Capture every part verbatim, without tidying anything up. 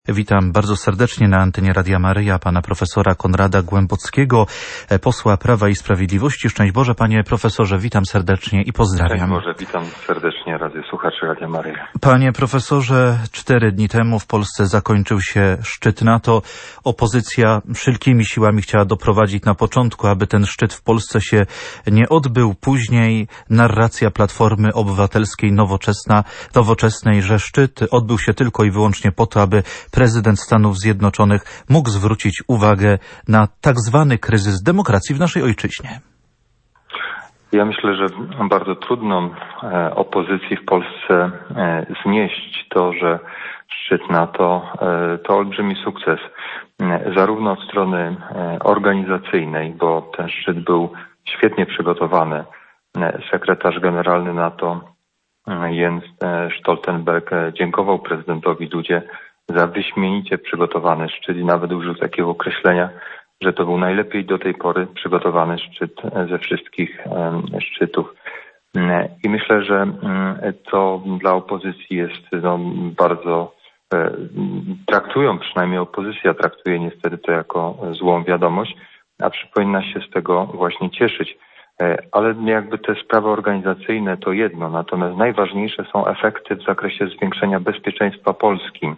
Witam bardzo serdecznie na antenie Radia Maryja pana profesora Konrada Głębockiego, posła Prawa i Sprawiedliwości. Szczęść Boże, panie profesorze, witam serdecznie i pozdrawiam. Szczęść Boże, witam serdecznie radiosłuchaczy Radia Maryja. Panie profesorze, cztery dni temu w Polsce zakończył się szczyt NATO. Opozycja wszelkimi siłami chciała doprowadzić na początku, aby ten szczyt w Polsce się nie odbył. Później narracja Platformy Obywatelskiej Nowoczesna, Nowoczesnej, że szczyt odbył się tylko i wyłącznie po to, aby prezydent Stanów Zjednoczonych mógł zwrócić uwagę na tak zwany kryzys demokracji w naszej ojczyźnie. Ja myślę, że bardzo trudno opozycji w Polsce znieść to, że szczyt NATO to olbrzymi sukces, zarówno od strony organizacyjnej, bo ten szczyt był świetnie przygotowany. Sekretarz generalny NATO Jens Stoltenberg dziękował prezydentowi Dudzie za wyśmienicie przygotowany szczyt i nawet użył takiego określenia, że to był najlepiej do tej pory przygotowany szczyt ze wszystkich szczytów. I myślę, że to dla opozycji jest no, bardzo, traktują, przynajmniej opozycja traktuje niestety to jako złą wiadomość, a powinna się z tego właśnie cieszyć. Ale jakby te sprawy organizacyjne to jedno, natomiast najważniejsze są efekty w zakresie zwiększenia bezpieczeństwa Polski.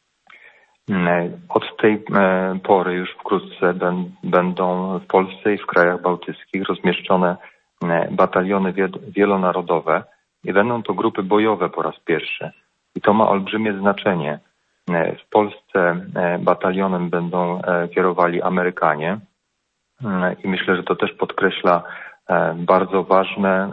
Od tej pory już wkrótce będą w Polsce i w krajach bałtyckich rozmieszczone bataliony wielonarodowe i będą to grupy bojowe po raz pierwszy. I to ma olbrzymie znaczenie. W Polsce batalionem będą kierowali Amerykanie i myślę, że to też podkreśla bardzo ważne,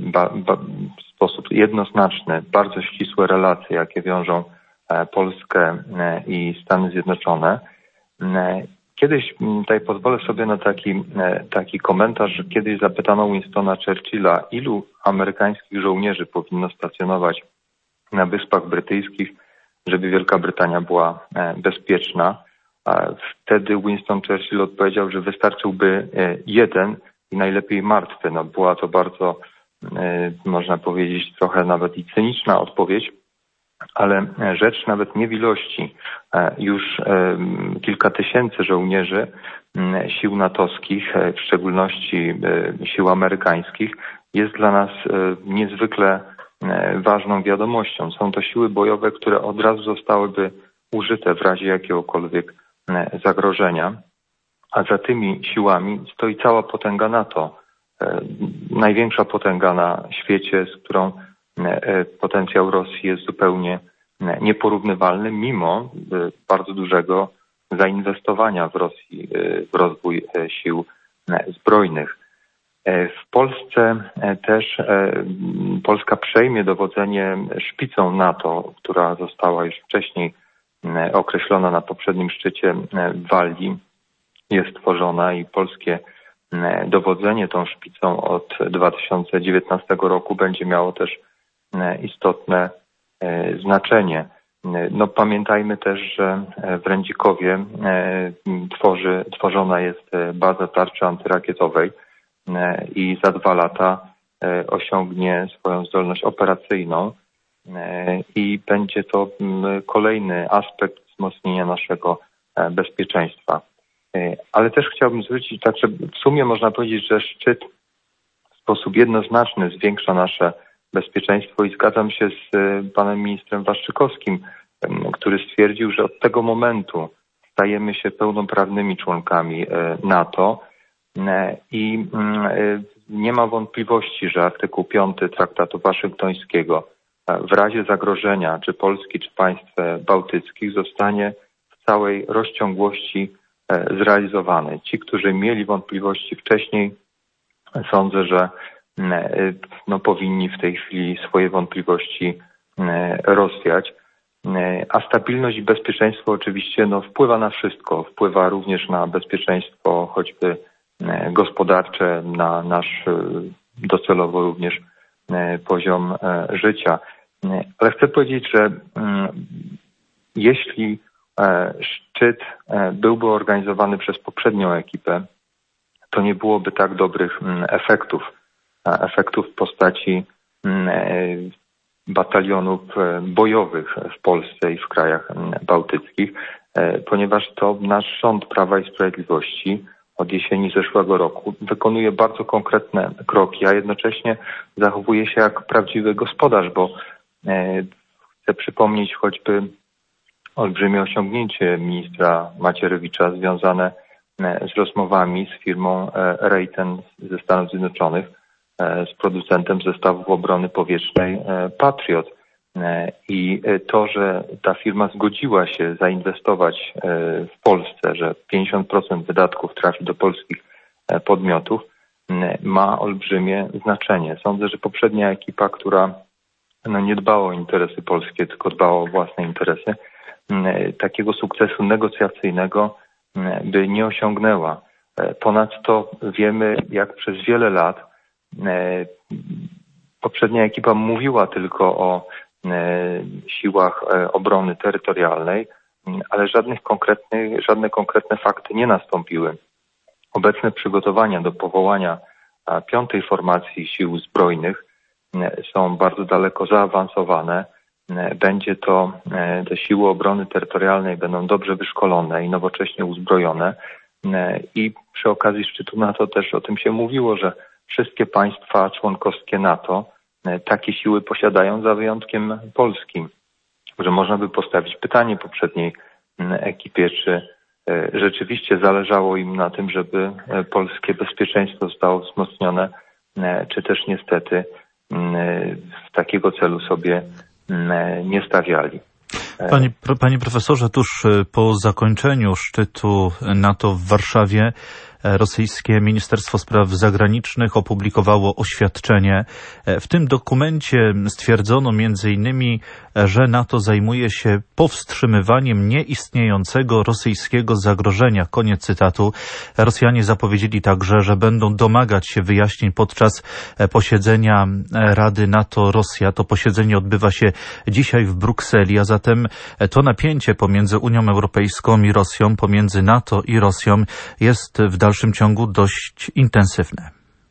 w sposób jednoznaczny, bardzo ścisłe relacje, jakie wiążą Polskę i Stany Zjednoczone. Kiedyś, tutaj pozwolę sobie na taki, taki komentarz, że kiedyś zapytano Winstona Churchilla, ilu amerykańskich żołnierzy powinno stacjonować na Wyspach Brytyjskich, żeby Wielka Brytania była bezpieczna. Wtedy Winston Churchill odpowiedział, że wystarczyłby jeden i najlepiej martwy. No, była to bardzo, można powiedzieć, trochę nawet i cyniczna odpowiedź. Ale rzecz nawet nie w ilości. Już kilka tysięcy żołnierzy sił natowskich, w szczególności sił amerykańskich, jest dla nas niezwykle ważną wiadomością. Są to siły bojowe, które od razu zostałyby użyte w razie jakiegokolwiek zagrożenia. A za tymi siłami stoi cała potęga NATO. Największa potęga na świecie, z którą potencjał Rosji jest zupełnie nieporównywalny, mimo bardzo dużego zainwestowania w Rosji w rozwój sił zbrojnych. W Polsce też Polska przejmie dowodzenie szpicą NATO, która została już wcześniej określona na poprzednim szczycie w Walii, jest tworzona i polskie dowodzenie tą szpicą od dwa tysiące dziewiętnastego roku będzie miało też istotne znaczenie. No, pamiętajmy też, że w Rędzikowie tworzy, tworzona jest baza tarczy antyrakietowej i za dwa lata osiągnie swoją zdolność operacyjną i będzie to kolejny aspekt wzmocnienia naszego bezpieczeństwa. Ale też chciałbym zwrócić, tak, że w sumie można powiedzieć, że szczyt w sposób jednoznaczny zwiększa nasze bezpieczeństwo i zgadzam się z panem ministrem Waszczykowskim, który stwierdził, że od tego momentu stajemy się pełnoprawnymi członkami NATO i nie ma wątpliwości, że artykuł piąty Traktatu Waszyngtońskiego w razie zagrożenia czy Polski, czy państw bałtyckich zostanie w całej rozciągłości zrealizowany. Ci, którzy mieli wątpliwości wcześniej, sądzę, że no, powinni w tej chwili swoje wątpliwości rozwiać. A stabilność i bezpieczeństwo oczywiście no, wpływa na wszystko. Wpływa również na bezpieczeństwo choćby gospodarcze, na nasz docelowo również poziom życia. Ale chcę powiedzieć, że jeśli szczyt byłby organizowany przez poprzednią ekipę, to nie byłoby tak dobrych efektów. Efektów w postaci batalionów bojowych w Polsce i w krajach bałtyckich, ponieważ to nasz rząd Prawa i Sprawiedliwości od jesieni zeszłego roku wykonuje bardzo konkretne kroki, a jednocześnie zachowuje się jak prawdziwy gospodarz, bo chcę przypomnieć choćby olbrzymie osiągnięcie ministra Macierewicza związane z rozmowami z firmą Raytheon ze Stanów Zjednoczonych, z producentem zestawów obrony powietrznej Patriot. I to, że ta firma zgodziła się zainwestować w Polsce, że pięćdziesiąt procent wydatków trafi do polskich podmiotów, ma olbrzymie znaczenie. Sądzę, że poprzednia ekipa, która no nie dbała o interesy polskie, tylko dbała o własne interesy, takiego sukcesu negocjacyjnego by nie osiągnęła. Ponadto wiemy, jak przez wiele lat poprzednia ekipa mówiła tylko o siłach obrony terytorialnej, ale żadnych konkretnych, żadne konkretne fakty nie nastąpiły. Obecne przygotowania do powołania piątej formacji sił zbrojnych są bardzo daleko zaawansowane. Będzie to, te siły obrony terytorialnej będą dobrze wyszkolone i nowocześnie uzbrojone. I przy okazji szczytu NATO też o tym się mówiło, że wszystkie państwa członkowskie NATO takie siły posiadają, za wyjątkiem Polski. Że można by postawić pytanie poprzedniej ekipie, czy rzeczywiście zależało im na tym, żeby polskie bezpieczeństwo zostało wzmocnione, czy też niestety w takiego celu sobie nie stawiali. Panie, panie profesorze, tuż po zakończeniu szczytu NATO w Warszawie rosyjskie Ministerstwo Spraw Zagranicznych opublikowało oświadczenie. W tym dokumencie stwierdzono między innymi, że NATO zajmuje się powstrzymywaniem nieistniejącego rosyjskiego zagrożenia. Koniec cytatu. Rosjanie zapowiedzieli także, że będą domagać się wyjaśnień podczas posiedzenia Rady NATO-Rosja. To posiedzenie odbywa się dzisiaj w Brukseli, a zatem to napięcie pomiędzy Unią Europejską i Rosją, pomiędzy NATO i Rosją jest w dalszym ciągu dość intensywne.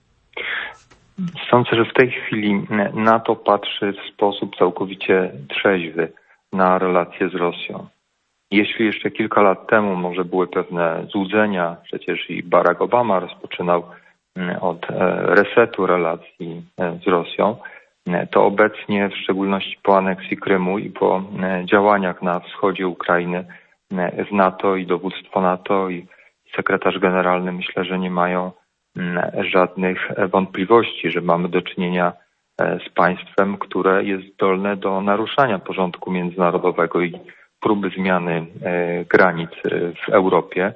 Sądzę, że w tej chwili NATO patrzy w sposób całkowicie trzeźwy na relacje z Rosją. Jeśli jeszcze kilka lat temu może były pewne złudzenia, przecież i Barack Obama rozpoczynał od resetu relacji z Rosją, to obecnie, w szczególności po aneksji Krymu i po działaniach na wschodzie Ukrainy w NATO i dowództwo NATO i sekretarz generalny, myślę, że nie mają żadnych wątpliwości, że mamy do czynienia z państwem, które jest zdolne do naruszania porządku międzynarodowego i próby zmiany granic w Europie.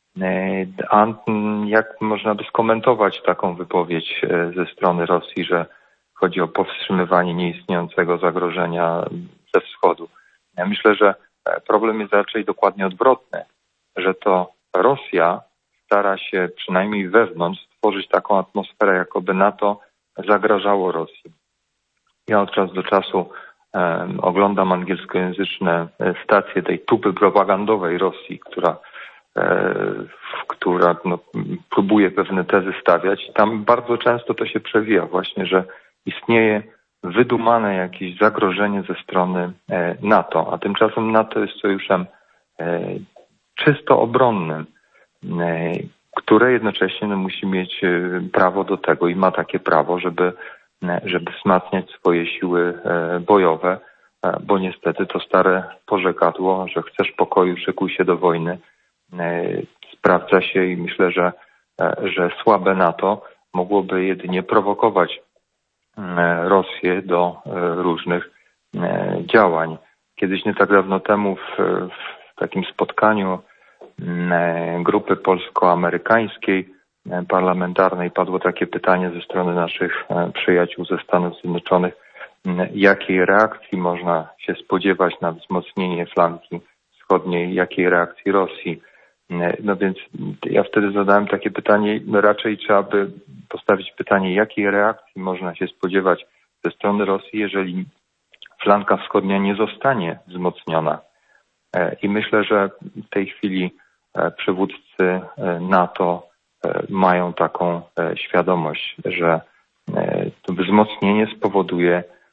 A jak można by skomentować taką wypowiedź ze strony Rosji, że chodzi o powstrzymywanie nieistniejącego zagrożenia ze wschodu? Ja myślę, że problem jest raczej dokładnie odwrotny, że to Rosja stara się przynajmniej wewnątrz stworzyć taką atmosferę, jakoby NATO zagrażało Rosji. Ja od czasu do czasu um, oglądam angielskojęzyczne stacje tej tupy propagandowej Rosji, która, e, która no, próbuje pewne tezy stawiać. I tam bardzo często to się przewija właśnie, że istnieje wydumane jakieś zagrożenie ze strony e, NATO, a tymczasem NATO jest sojuszem e, czysto obronnym, które jednocześnie no, musi mieć prawo do tego i ma takie prawo, żeby, żeby wzmacniać swoje siły bojowe, bo niestety to stare porzekadło, że chcesz pokoju, szykuj się do wojny, sprawdza się i myślę, że, że słabe NATO mogłoby jedynie prowokować Rosję do różnych działań. Kiedyś nie tak dawno temu w, w takim spotkaniu grupy polsko-amerykańskiej parlamentarnej padło takie pytanie ze strony naszych przyjaciół ze Stanów Zjednoczonych, jakiej reakcji można się spodziewać na wzmocnienie flanki wschodniej, jakiej reakcji Rosji. No więc ja wtedy zadałem takie pytanie, no raczej trzeba by postawić pytanie, jakiej reakcji można się spodziewać ze strony Rosji, jeżeli flanka wschodnia nie zostanie wzmocniona. I myślę, że w tej chwili przywódcy NATO mają taką świadomość, że to wzmocnienie spowoduje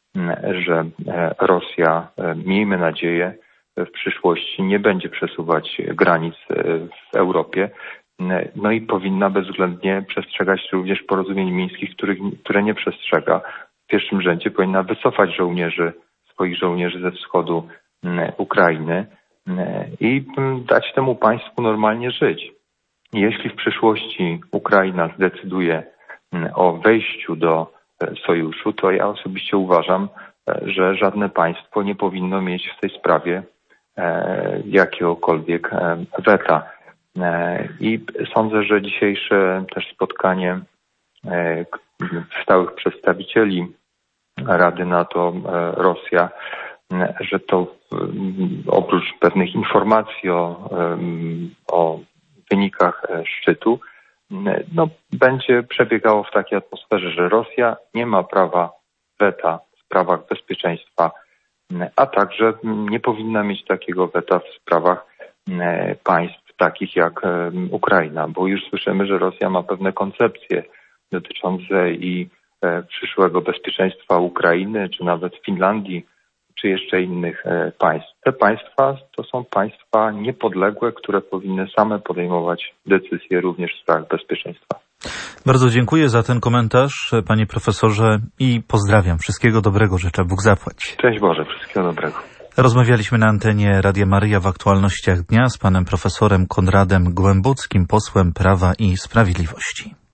że Rosja, miejmy nadzieję, w przyszłości nie będzie przesuwać granic w Europie, no i powinna bezwzględnie przestrzegać również porozumień mińskich, których, które nie przestrzega. W pierwszym rzędzie powinna wycofać żołnierzy, swoich żołnierzy ze wschodu Ukrainy i dać temu państwu normalnie żyć. Jeśli w przyszłości Ukraina zdecyduje o wejściu do sojuszu, to ja osobiście uważam, że żadne państwo nie powinno mieć w tej sprawie jakiegokolwiek weta. I sądzę, że dzisiejsze też spotkanie stałych przedstawicieli Rady NATO Rosja, że to oprócz pewnych informacji o, o wynikach szczytu, no, będzie przebiegało w takiej atmosferze, że Rosja nie ma prawa weta w sprawach bezpieczeństwa, a także nie powinna mieć takiego weta w sprawach państw takich jak Ukraina, bo już słyszymy, że Rosja ma pewne koncepcje dotyczące i przyszłego bezpieczeństwa Ukrainy, czy nawet Finlandii, czy jeszcze innych państw. Te państwa to są państwa niepodległe, które powinny same podejmować decyzje również w sprawach bezpieczeństwa. Bardzo dziękuję za ten komentarz, panie profesorze, i pozdrawiam. Wszystkiego dobrego życzę. Bóg zapłać. Cześć Boże, wszystkiego dobrego. Rozmawialiśmy na antenie Radia Maryja w aktualnościach dnia z panem profesorem Konradem Głębockim, posłem Prawa i Sprawiedliwości.